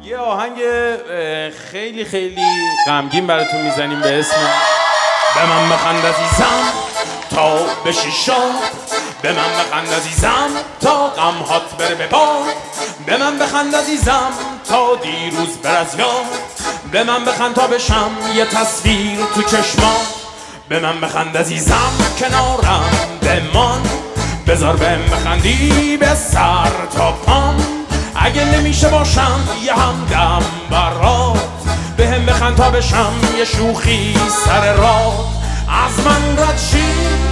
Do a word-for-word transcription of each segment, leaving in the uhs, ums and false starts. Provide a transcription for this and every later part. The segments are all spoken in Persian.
یه آهنگ خیلی خیلی غمگین براتون میزنیم به اسم به من بخند عزیزم تا بشی شاد، به من بخند عزیزم تا غمهات بره به باد، به من بخند عزیزم تا دیروز بر از یاد، به من بخند تا بشم یه تصویر تو چشمات، به من بخند عزیزم کنارم بمان، بذار بهم بخندی به سر تا پام، اگه نمیشه باشم یه همدم برات، بهم بخند تا بشم یه شوخی سر راه، از من رد شی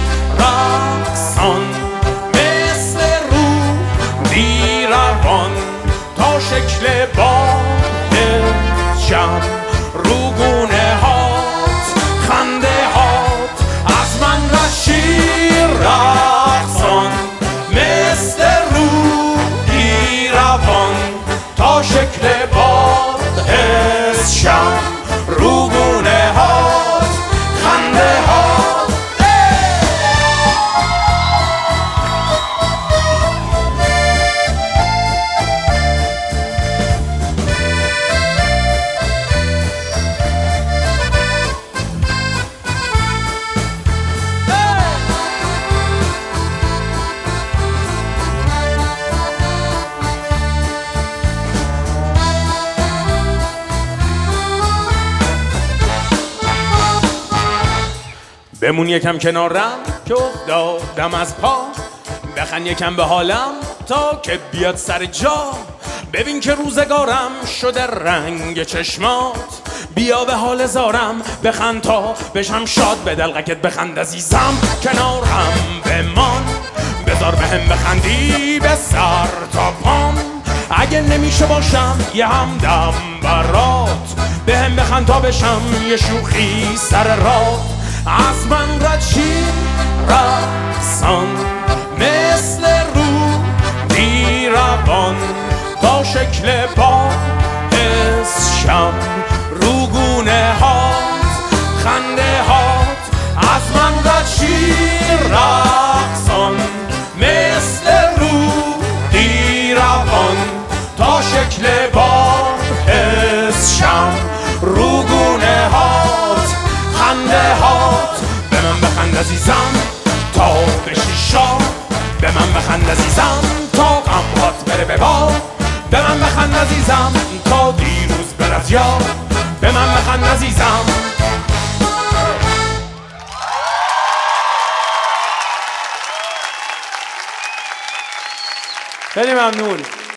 رقصان مثل رو دیروان تا شکل باد شم رو گونه هات خنده هات، از من رد شی رقصان مثل رو دیروان تا شکل باد حس شم رو گونه هات خنده هات. بمون یکم کنارم که افتادم از پا، بخند یکم به حالم تا که بیاد سر جا، ببین که روزگارم شده رنگ چشمات، بیا به حال زارم بخند تا بشم شاد، به دلقکت بخند عزیزم کنارم بمان، بذار بهم بخندی به سر تا پام، اگه نمیشه باشم یه همدم برات، بهم بخند تا بشم یه شوخی سر راه، از من رد شی رقصان مثل رو دیروان تا شکل باد حس شم رو گونه هات خنده هات، از من رد شی رقصان مثل رو دیروان تا شکل باد حس شم رو گونه هات خنده هات، به من بخند عزیزم تا بشی شاد، به من بخند عزیزم تا غمهات بره به باد، به من بخند عزیزم تا دیروز بر از یاد، به من بخند عزیزم. خیلی ممنون.